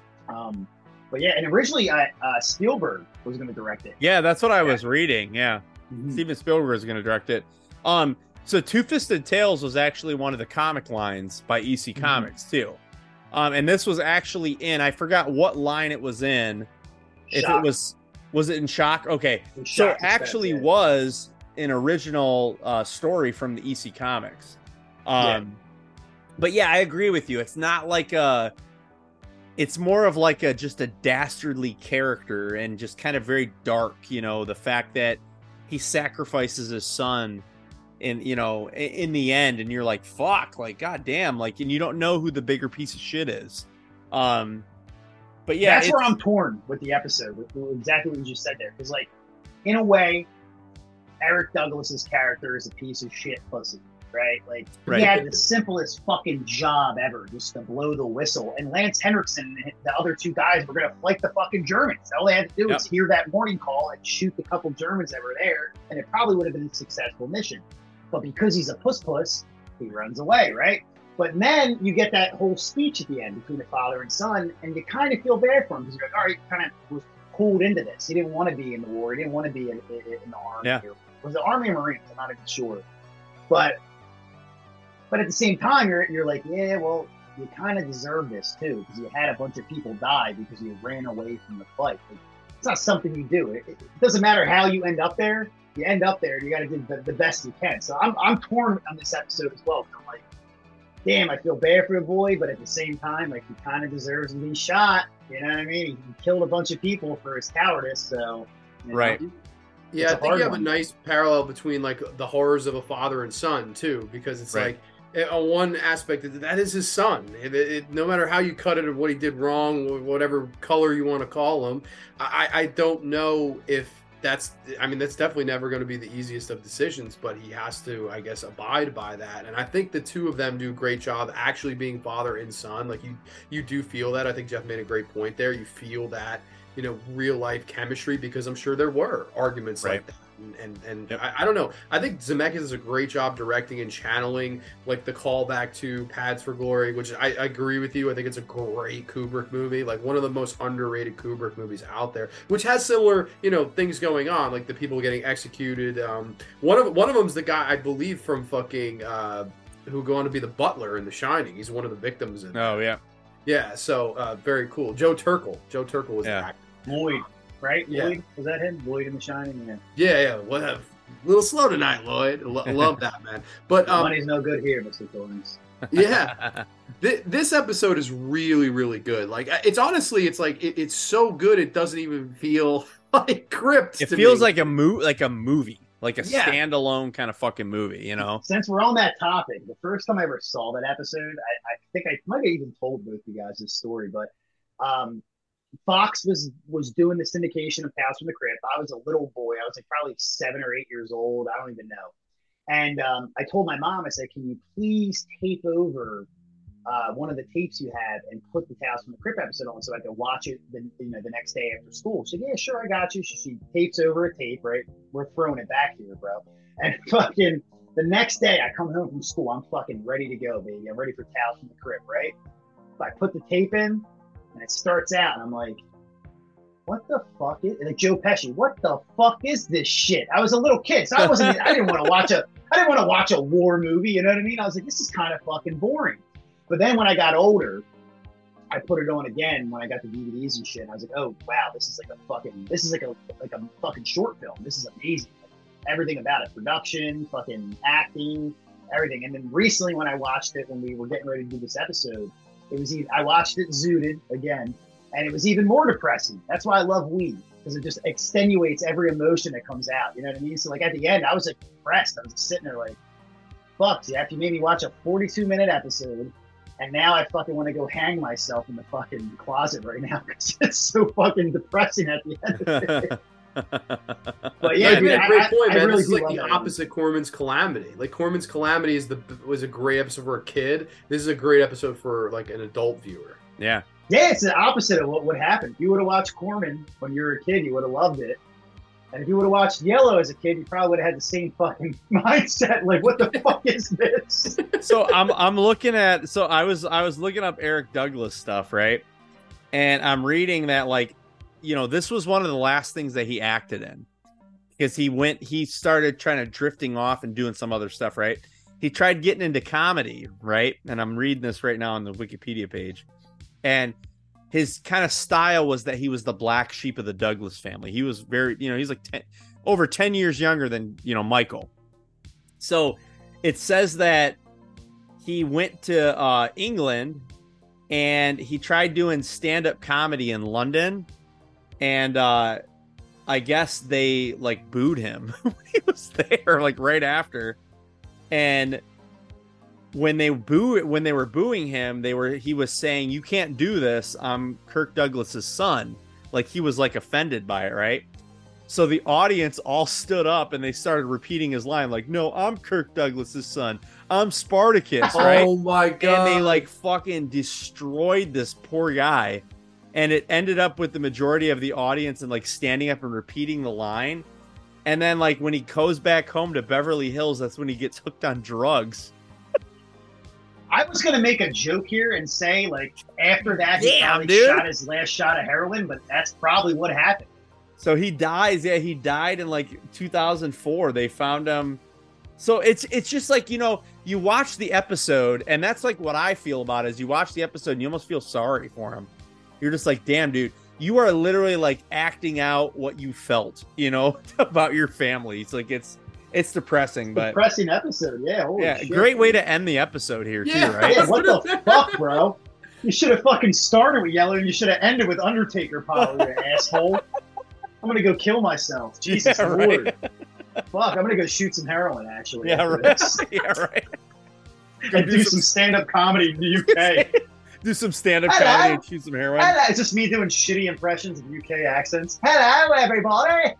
Um, but yeah, and originally uh, uh, Spielberg was going to direct it. Yeah, that's what I was reading. Yeah. Mhm. Steven Spielberg is going to direct it. Um, so Two Fisted Tales was actually one of the comic lines by E C Mhm. Comics too. Um, and this was actually in, I forgot what line it was in. If Shock. it was, was it in Shock? Okay. It was So Shock it Suspense, actually yeah. was an original uh, story from the E C Comics. Um, But yeah, I agree with you. It's not like a, it's more of like a, just a dastardly character and just kind of very dark, you know, the fact that he sacrifices his son in, you know, in, in the end, and you're like, fuck, like, goddamn, like, and you don't know who the bigger piece of shit is. Um, but yeah, That's where it's- I'm torn with the episode, with with exactly what you just said there. Because, like, in a way, Eric Douglas's character is a piece of shit pussy, right? Like, Right. he had the simplest fucking job ever, just to blow the whistle. And Lance Henriksen and the other two guys were going to fight the fucking Germans. All they had to do Yep. was hear that warning call and shoot the couple Germans that were there, and it probably would have been a successful mission. But because he's a puss puss, he runs away, right? But then you get that whole speech at the end between the father and son, and you kind of feel bad for him because you're like, all right, he kind of was pulled into this. He didn't want to be in the war. He didn't want to be in, in, in the army. Yeah. Was it Army or Marines? I'm not even sure. But but at the same time, you're you're like, yeah, well, you kind of deserve this too because you had a bunch of people die because you ran away from the fight. Like, it's not something you do. It, it doesn't matter how you end up there. You end up there, and you got to do the, the best you can. So I'm I'm torn on this episode as well. I'm like, damn, I feel bad for the boy, but at the same time, like, he kind of deserves to be shot. You know what I mean? He killed a bunch of people for his cowardice, so you know. Right. Yeah, It's I a think hard you have one. a nice parallel between like the horrors of a father and son too, because it's Right. like eh, on one aspect that that is his son. It, it, no matter how you cut it or what he did wrong, or whatever color you want to call him, I, I don't know if that's. I mean, that's definitely never going to be the easiest of decisions, but he has to, I guess, abide by that. And I think the two of them do a great job actually being father and son. Like you, you do feel that. I think Jeff made a great point there. You feel that, you know, real life chemistry because I'm sure there were arguments Right. like that. And and, and Yep. I, I don't know. I think Zemeckis does a great job directing and channeling like the callback to Pads for Glory, which I, I agree with you. I think it's a great Kubrick movie, like one of the most underrated Kubrick movies out there, which has similar, you know, things going on, like the people getting executed. Um, one of one of them's the guy I believe from fucking uh, who go on to be the butler in The Shining. He's one of the victims in. Oh yeah. Yeah, so uh, very cool. Joe Turkel. Joe Turkel was Yeah. the actor. Lloyd, right? Yeah. Lloyd, was that him? Lloyd in The Shining. Yeah. Yeah, yeah. What a little slow tonight, Lloyd. Lo- love that, man. But The um, money's no good here, Mister Thorns. yeah, Th- this episode is really, really good. Like, it's honestly, it's like it, it's so good it doesn't even feel like Crypt. It to feels me. like a mo- like a movie, like a Yeah. standalone kind of fucking movie, you know? Since we're on that topic, the first time I ever saw that episode, I, I think I might have even told both you guys this story, but um, Fox was was doing the syndication of Tales from the Crypt. I was a little boy. I was like probably seven or eight years old. I don't even know. And um, I told my mom, I said, "Can you please tape over uh, one of the tapes you have and put the Tales from the Crypt episode on so I could watch it the you know the next day after school?" She said, "Yeah, sure, I got you." She, she tapes over a tape, right? We're throwing it back here, bro. And fucking the next day, I come home from school. I'm fucking ready to go, baby. I'm ready for Tales from the Crypt, right? So I put the tape in, and it starts out, and I'm like, what the fuck is like Joe Pesci? What the fuck is this shit? I was a little kid, so I wasn't. I didn't want to watch a. I didn't want to watch a war movie. You know what I mean? I was like, this is kind of fucking boring. But then when I got older, I put it on again when I got the D V Ds and shit. And I was like, oh wow, this is like a fucking. This is like a like a fucking short film. This is amazing. Everything about it, production, fucking acting, everything. And then recently, when I watched it, when we were getting ready to do this episode, it was even, I watched it zooted again, and it was even more depressing. That's why I love weed, because it just extenuates every emotion that comes out. You know what I mean? So like at the end, I was like depressed. I was just sitting there like, fuck, Jeff, you made me watch a forty-two minute episode, and now I fucking want to go hang myself in the fucking closet right now because it's so fucking depressing at the end of it. But yeah, yeah, dude, a great I, point, I, man. I really This is do like love the that opposite Corman's Calamity. Like Corman's Calamity is the was a great episode for a kid. This is a great episode for like an adult viewer. Yeah. Yeah, it's the opposite of what would happen. If you would have watched Corman when you were a kid, you would have loved it. And if you would have watched Yellow as a kid, you probably would have had the same fucking mindset. Like, what the fuck is this? So I'm I'm looking at so I was I was looking up Eric Douglas stuff, right? And I'm reading that like, you know, this was one of the last things that he acted in. Because he went he started trying to drifting off and doing some other stuff, right? He tried getting into comedy, right? And I'm reading this right now on the Wikipedia page. And his kind of style was that he was the black sheep of the Douglas family. He was very, you know, he's like ten, over ten years younger than, you know, Michael. So it says that he went to uh, England and he tried doing stand-up comedy in London. And uh, I guess they like booed him when he was there, like right after. And when they boo when they were booing him, they were he was saying, "You can't do this. I'm Kirk Douglas's son." Like he was like offended by it, right? So the audience all stood up and they started repeating his line, like, "No, I'm Kirk Douglas's son. I'm Spartacus," right? Oh my god! And they like fucking destroyed this poor guy, and it ended up with the majority of the audience and like standing up and repeating the line. And then like when he goes back home to Beverly Hills, that's when he gets hooked on drugs. I was gonna make a joke here and say, like, after that, he Damn, probably dude. shot his last shot of heroin, but that's probably what happened. So he dies. Yeah, he died in like two thousand four. They found him. So it's it's just like, you know, you watch the episode, and that's like what I feel about it, is you watch the episode and you almost feel sorry for him. You're just like, damn, dude, you are literally like acting out what you felt, you know, about your family. It's like it's it's depressing, but Depressing episode, yeah. Holy yeah, shit, great way dude. to end the episode here Yeah. too, right? Yeah, what the fuck, bro? You should have fucking started with Yellow, and you should have ended with Undertaker power, you asshole. I'm gonna go kill myself. Jesus Yeah, Lord. right. Fuck, I'm gonna go shoot some heroin, actually. Yeah, after right. this. Yeah, right. And do some stand-up comedy in the U K. Do some stand-up Hello. comedy and shoot some heroin. Hello. It's just me doing shitty impressions of U K accents. Hello, everybody.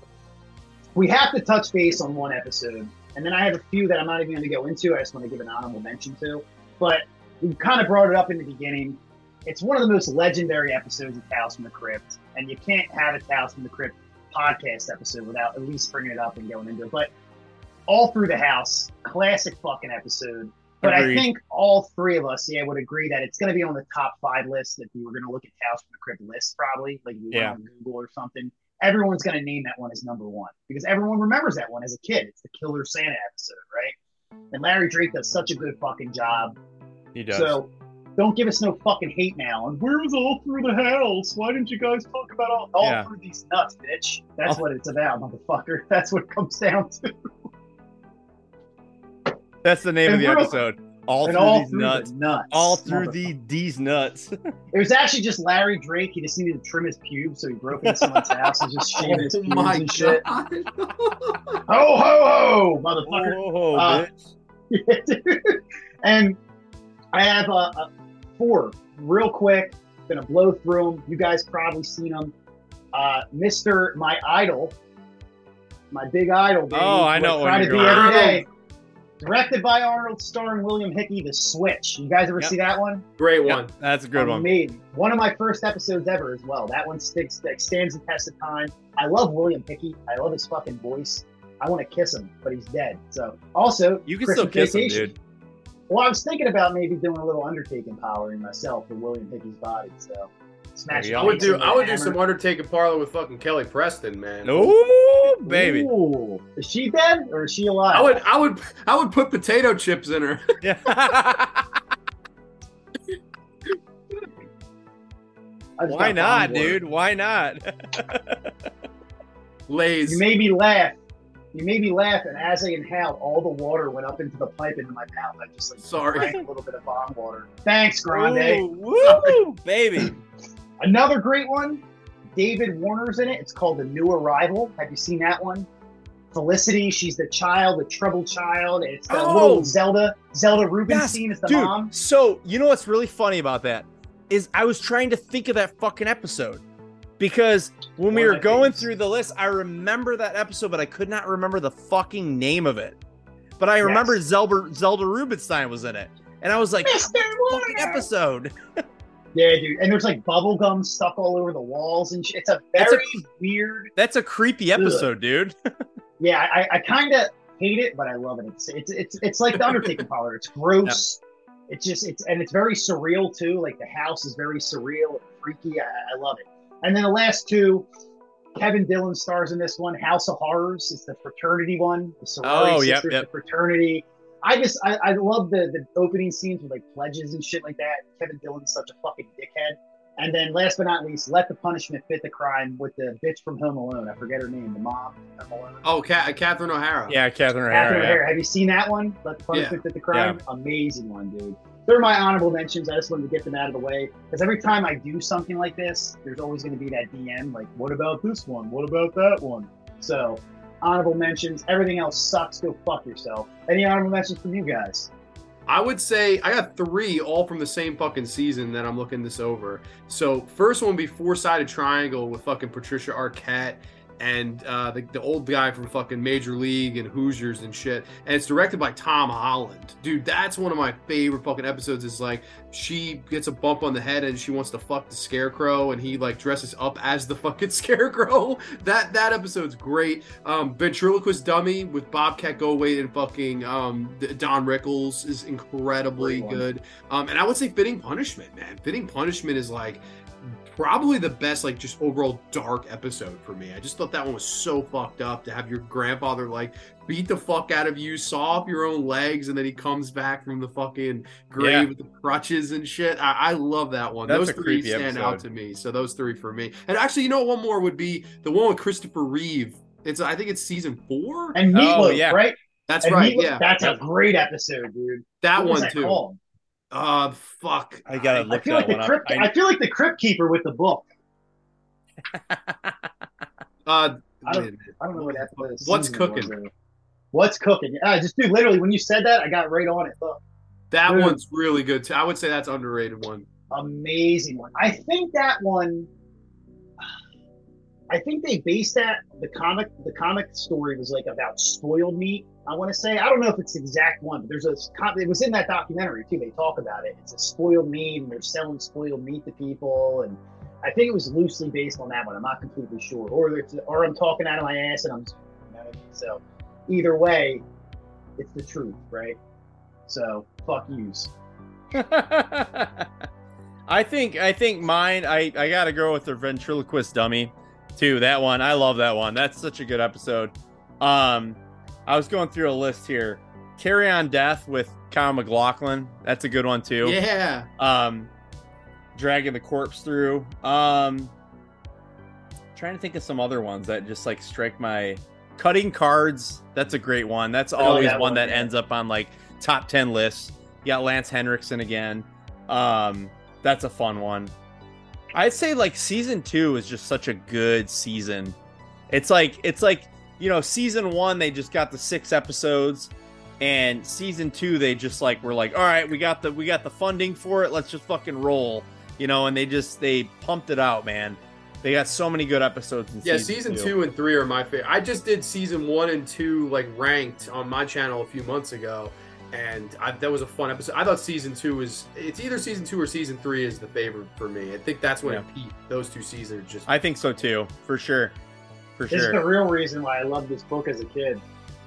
We have to touch base on one episode, and then I have a few that I'm not even going to go into. I just want to give an honorable mention to. But we kind of brought it up in the beginning. It's one of the most legendary episodes of Tales from the Crypt, and you can't have a Tales from the Crypt podcast episode without at least bringing it up and going into it. But All Through the House, classic fucking episode. But Agreed. I think all three of us, yeah, would agree that it's going to be on the top five list if we were going to look at Tales from the Crypt list, probably, like we Yeah. went on Google or something. Everyone's going to name that one as number one because everyone remembers that one as a kid. It's the Killer Santa episode, right? And Larry Drake does such a good fucking job. He does. So don't give us no fucking hate mail. And where was All Through the House? Why didn't you guys talk about all, all Yeah. through these nuts, bitch? That's Oh. what it's about, motherfucker. That's what it comes down to. That's the name And of the we're- episode. All and through all these through nuts. the nuts. All through motherfucker. the these nuts. It was actually just Larry Drake. He just needed to trim his pubes, so he broke into someone's house and just shaved his Oh pubes my and shit. god! Ho, ho, ho, motherfucker. Oh, Uh, bitch. And I have uh, uh, four real quick. Gonna blow through them. You guys probably seen them. Uh, Mister My Idol, my big idol. Baby, Oh, I who know what Try to you're be going every on. day. Directed by Arnold, starring William Hickey. The Switch. You guys ever Yep. see that one? Great Yeah, one. that's a good one. Amazing. One of my first episodes ever as well. That one sticks, that stands the test of time. I love William Hickey. I love his fucking voice. I want to kiss him, but he's dead. So also, You can Christmas still kiss him, Vacation. dude. Well, I was thinking about maybe doing a little undertaking powering myself for William Hickey's body. So Smash. Yeah, I would do. with a I would do hammer. some Undertaker parlor with fucking Kelly Preston, man. Oh, baby. Ooh. Is she dead or is she alive? I would. I would. I would put potato chips in her. Yeah. I just Why got not, bombed. dude? Why not? Lays. You made me laugh. You made me laugh, and as I inhaled, all the water went up into the pipe into my mouth. I just like Sorry. drank a little bit of bomb water. Thanks, Grande. Ooh, woo, baby. Another great one. David Warner's in it. It's called The New Arrival. Have you seen that one? Felicity, she's the child, the troubled child. It's the Oh! little Zelda. Zelda Rubinstein is the dude. mom. So you know what's really funny about that is I was trying to think of that fucking episode because when we One of were my going favorites. through the list, I remember that episode, but I could not remember the fucking name of it. But I remember Yes. Zelda Zelda Rubinstein was in it, and I was like, Mister fucking Warner! episode. Yeah, dude. And there's like bubble gum stuck all over the walls and shit. It's a That's a- very weird. That's a creepy episode, dude. Yeah, I, I kind of hate it, but I love it. It's it's it's, it's like the Undertaker parlor. It's gross. It's just it's and it's very surreal too. Like the house is very surreal and freaky. I, I love it. And then the last two, Kevin Dillon stars in this one, House of Horrors. It's the fraternity one. The sorority Oh, yep, sisters, yep. the fraternity. I just I, I love the the opening scenes with like pledges and shit like that. Kevin Dillon's such a fucking dickhead. And then last but not least, Let the Punishment Fit the Crime with the bitch from Home Alone. I forget her name, the mom from Home Alone. Oh, Ca- Catherine O'Hara. Yeah, Catherine Catherine O'Hara. yeah. O'Hara. Have you seen that one? Let the Punishment Fit the Crime? Amazing one, dude. They're my honorable mentions. I just wanted to get them out of the way. Because every time I do something like this, there's always going to be that D M, like, what about this one? What about that one? So, honorable mentions. Everything else sucks. Go fuck yourself. Any honorable mentions from you guys? I would say I got three all from the same fucking season that I'm looking this over. So first one would be Four Sided Triangle with fucking Patricia Arquette and uh, the, the old guy from fucking Major League and Hoosiers and shit. And it's directed by Tom Holland. Dude, that's one of my favorite fucking episodes. Is like she gets a bump on the head and she wants to fuck the Scarecrow and he like dresses up as the fucking Scarecrow. That that episode's great. Um, Ventriloquist Dummy with Bobcat Goldthwait and fucking um, Don Rickles is incredibly Great one. good. Um, and I would say Fitting Punishment, man. Fitting Punishment is like probably the best, like, just overall dark episode for me. I just thought that one was so fucked up to have your grandfather like beat the fuck out of you, saw off your own legs, and then he comes back from the fucking grave Yeah. with the crutches and shit. I, I love that one. That's those a three creepy stand out episode. to me. So those three for me. And actually, you know what? One more would be the one with Christopher Reeve. It's I think it's season four. And Oh, Meatloaf, yeah. right? That's And right. Meatloaf- Yeah, That's Yep. a great episode, dude. that What was one that too. called? Uh, fuck. I gotta I- look I feel that like the one up. crypt. I- I feel like the crypt keeper with the book. Uh, I don't- man, I don't know what that was. What's Season was, cooking? uh, What's cooking? Ah, just dude, literally when you said that, I got right on it. Look, That Dude. one's really good too. I would say that's underrated one. amazing one. I think that one. I think they based that the comic. The comic story was like about spoiled meat. I want to say I don't know if it's the exact one, but there's a. com- It was in that documentary too. They talk about it. It's a spoiled meat, and they're selling spoiled meat to people, and I think it was loosely based on that one. I'm not completely sure, or it's, or I'm talking out of my ass, and I'm. You know what I mean? So, either way, it's the truth, right? So fuck yous. I think I think mine. I I gotta go with the ventriloquist dummy, too. That one, I love that one. That's such a good episode. Um, I was going through a list here. Carry on Death with Kyle MacLachlan. That's a good one too. Yeah. Um, dragging the corpse through. Um, trying to think of some other ones that just like strike my. Cutting Cards. That's a great one. That's Oh, always that one one, that yeah. ends up on like top ten lists. You got Lance Henriksen again. Um, that's a fun one. I'd say like season two is just such a good season. It's like it's like you know season one they just got the six episodes, and season two they just like were like, all right, we got the we got the funding for it. Let's just fucking roll, you know. And they just they pumped it out, man. They got so many good episodes in Yeah, season, season two and three are my favorite. I just did season one and two like ranked on my channel a few months ago, and I, that was a fun episode. I thought season two is it's either season two or season three is the favorite for me. I think that's when Yeah. it peaked. Those two seasons are just. I think so too, for sure, for This is sure. the real reason why I loved this book as a kid.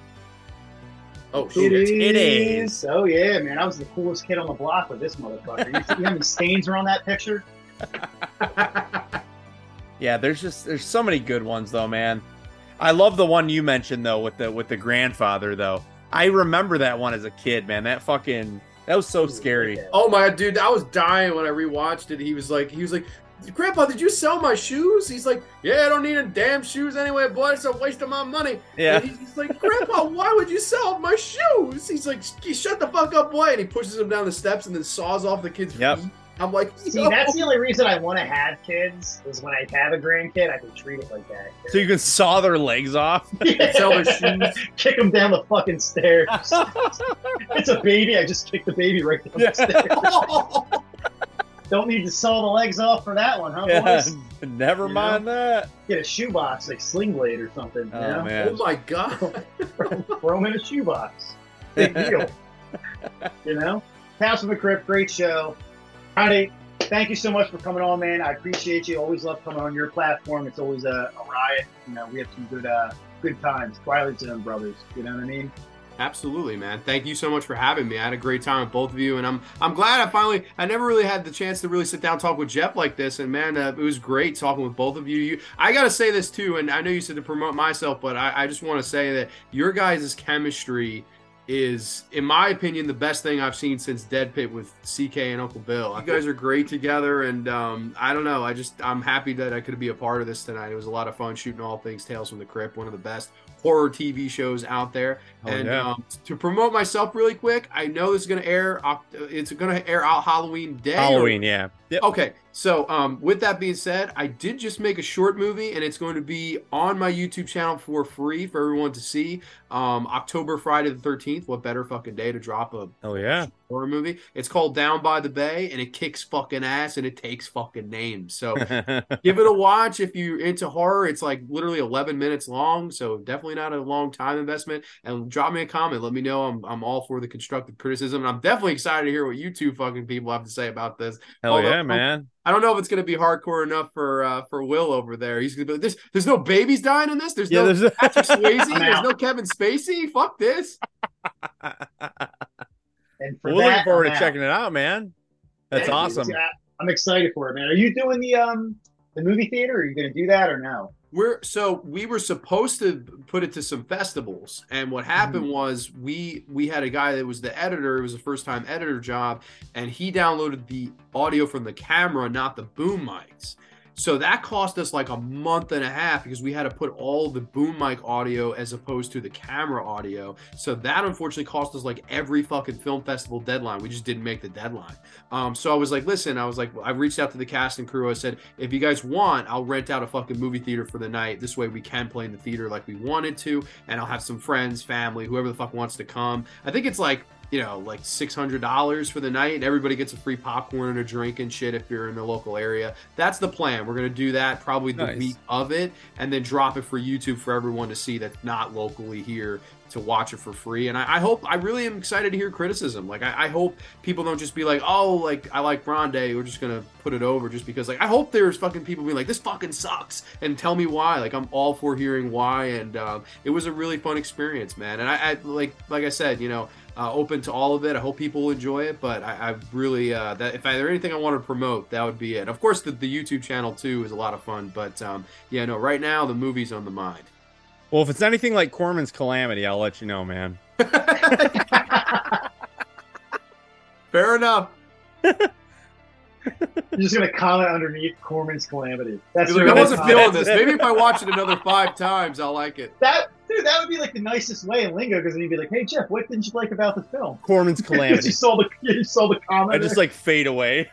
oh shit! It is. Oh yeah, man! I was the coolest kid on the block with this motherfucker. You see how many stains are on that picture? Yeah, there's just there's so many good ones though, man. I love the one you mentioned though with the with the grandfather though. I remember that one as a kid, man. That fucking that was so scary. Oh my dude, I was dying when I rewatched it. He was like, he was like, Grandpa, did you sell my shoes? He's like, yeah, I don't need any damn shoes anyway, boy. It's a waste of my money. Yeah. And he's like, Grandpa, why would you sell my shoes? He's like, shut the fuck up, boy. And he pushes him down the steps and then saws off the kid's Yep. feet. I'm like, See, that's the only reason I want to have kids is when I have a grandkid, I can treat it like that. So you can saw their legs off. Yeah. sell their shoes. Kick them down the fucking stairs. It's a baby. I just kick the baby right down Yeah. the stairs. Don't need to saw the legs off for that one, huh, Yeah, boys? never You mind that. Get a shoebox, like Sling Blade or something. You Oh know? Oh man. my god. Throw them in a shoebox. Big deal. You know? Tales from the Crypt, great show. Honey, thank you so much for coming on, man. I appreciate you. Always love coming on your platform. It's always a, a riot. You know, we have some good uh, good times. Twilight Zone brothers. You know what I mean? Absolutely, man. Thank you so much for having me. I had a great time with both of you, and I'm I'm glad I finally. I never really had the chance to really sit down and talk with Jeff like this, and man, uh, it was great talking with both of you. you. I gotta say this too, and I know you said to promote myself, but I, I just want to say that your guys' chemistry is, in my opinion, the best thing I've seen since Dead Pit with C K and Uncle Bill. You guys are great together, and um, I don't know. I just I'm happy that I could be a part of this tonight. It was a lot of fun shooting all things Tales from the Crypt, one of the best horror T V shows out there. Oh, and yeah. um, to promote myself really quick, I know this is going to air. It's going to air out Halloween Day. Halloween, yeah. Yep. Okay, so um, with that being said, I did just make a short movie, and it's going to be on my YouTube channel for free for everyone to see. Um, October Friday the thirteenth. What better fucking day to drop a Oh yeah. horror movie? It's called Down by the Bay, and it kicks fucking ass, and it takes fucking names. So give it a watch if you're into horror. It's like literally eleven minutes long, so definitely not a long time investment. And drop me a comment. Let me know. I'm I'm all for the constructive criticism, and I'm definitely excited to hear what you two fucking people have to say about this. Hell Although, yeah, man. I don't know if it's going to be hardcore enough for uh, for Will over there. He's going to be like, "This, there's no babies dying in this. There's Yeah, no there's a- Patrick Swayze. I'm There's out. no Kevin Spacey. Fuck this." And for We're looking that, forward I'm to out. checking it out, man. That's Thank you. awesome. Yeah, I'm excited for it, man. Are you doing the um the movie theater? Are you going to do that or no? We're so we were supposed to put it to some festivals, and what happened was we we had a guy that was the editor. It was a first time editor job, and he downloaded the audio from the camera, not the boom mics. So that cost us like a month and a half because we had to put all the boom mic audio as opposed to the camera audio. So that unfortunately cost us like every fucking film festival deadline. We just didn't make the deadline. Um, so I was like, listen, I was like, I reached out to the cast and crew. I said, if you guys want, I'll rent out a fucking movie theater for the night. This way we can play in the theater like we wanted to. And I'll have some friends, family, whoever the fuck wants to come. I think it's like, you know, like six hundred dollars for the night, and everybody gets a free popcorn and a drink and shit if you're in the local area. That's the plan. We're going to do that probably the Nice. week of it, and then drop it for YouTube for everyone to see that's not locally here to watch it for free. And I, I hope, I really am excited to hear criticism. Like, I, I hope people don't just be like, oh, like, I like Grande, we're just going to put it over just because. Like, I hope there's fucking people being like, this fucking sucks, and tell me why. Like, I'm all for hearing why, and um, it was a really fun experience, man. And I, I like, like I said, you know, Uh, open to all of it. I hope people will enjoy it, but I, I really, uh, that if I, there anything I want to promote, that would be it. Of course, the, the YouTube channel too is a lot of fun, but um, yeah, no, right now the movie's on the mind. Well, if it's anything like Corman's Calamity, I'll let you know, man. Fair enough. You're just gonna comment underneath Corman's Calamity. That's Be like, your I wasn't comment. feeling this. Maybe if I watch it another five times, I'll like it. That dude. That would be like the nicest way in lingo, because then you'd be like, "Hey Jeff, what didn't you like about the film?" Corman's Because you Calamity. saw the you saw the comment. I just like fade away.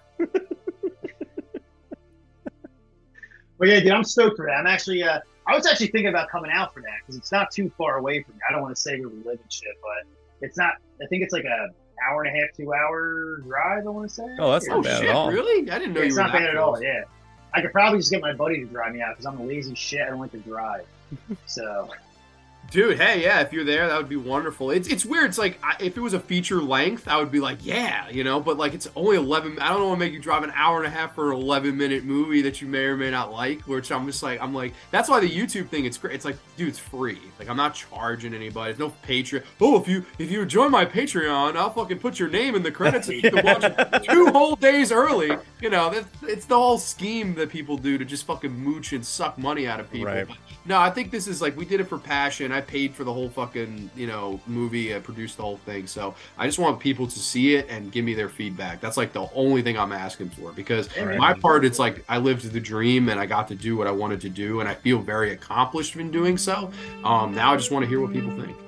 Well, yeah, dude, I'm stoked for that. I'm actually, uh, I was actually thinking about coming out for that because it's not too far away from me. I don't want to say where we live and shit, but it's not. I think it's like a hour and a half, two hour drive. I want to say. Oh, that's Yeah, Oh not bad shit, at all. really? I didn't know yeah, you it's were not that bad at close. all. Yeah, I could probably just get my buddy to drive me out because I'm a lazy shit. I don't like to drive. So, Dude, hey, yeah, if you're there, that would be wonderful. It's it's weird. It's like I, if it was a feature length, I would be like, yeah, you know. But like, it's only eleven. I don't want to make you drive an hour and a half for an eleven minute movie that you may or may not like. Which I'm just like, I'm like, that's why the YouTube thing. It's great. It's like, dude, it's free. Like, I'm not charging anybody. There's no Patreon. Oh, if you if you join my Patreon, I'll fucking put your name in the credits and you can watch it two whole days early. You know, it's, it's the whole scheme that people do to just fucking mooch and suck money out of people. Right. But no, I think this is like we did it for passion. I paid for the whole fucking, you know, movie. I produced the whole thing. So I just want people to see it and give me their feedback. That's like the only thing I'm asking for, because Right. my part, it's like I lived the dream and I got to do what I wanted to do, and I feel very accomplished in doing so. Um, now I just want to hear what people think.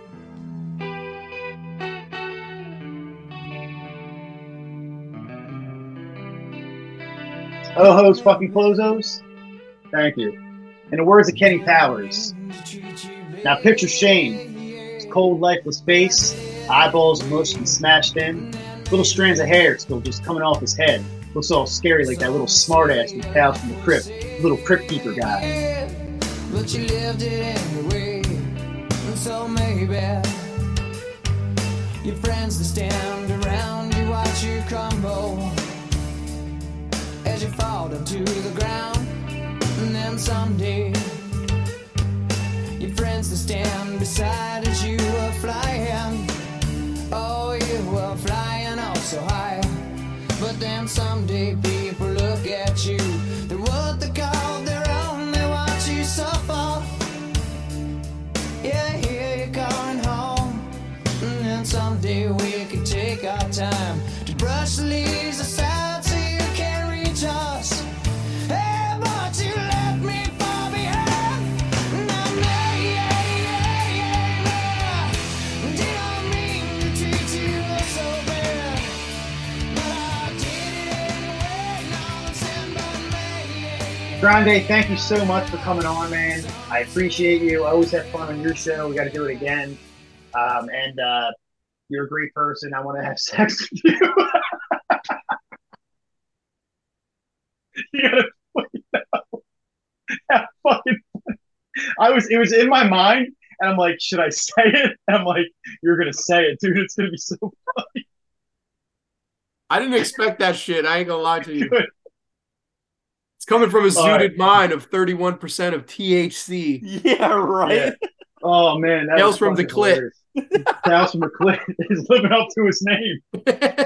Oh-hos fucking clozos. Thank you. In the words of Kenny Powers, now picture Shane. His cold, lifeless face, eyeballs mostly smashed in, little strands of hair still just coming off his head. Looks all scary like that little smartass with pals from the crypt, little crypt keeper guy. But you lived it anyway, and so maybe your friends that stand around you watch you crumble as you fall to the ground, and then someday your friends that stand beside as you were flying, oh, you were flying oh so high, but then someday people look at you, they're what they call their own, they watch you suffer, yeah, here you're going home, and then someday we can take our time to brush the leaves aside so you can reach us. Hey, but you left me far behind. Now, yeah, yeah, yeah, yeah. Didn't mean to treat you so bad, but I did it anyway. Now it's in by me. Grande, thank you so much for coming on, man. I appreciate you. I always have fun on your show. We got to do it again. Um, and uh, you're a great person. I want to have sex with you. You gotta fucking know. How fucking funny. I was, it was in my mind, and I'm like, should I say it? And I'm like, you're gonna say it, dude. It's gonna be so funny. I didn't expect that shit. I ain't gonna lie to you. Good. It's coming from a All right. zooted mind of thirty-one percent of T H C. Yeah, right. Yeah. Oh man, that Tales was from the fucking clit. hilarious. Tales from the clit is living up to his name.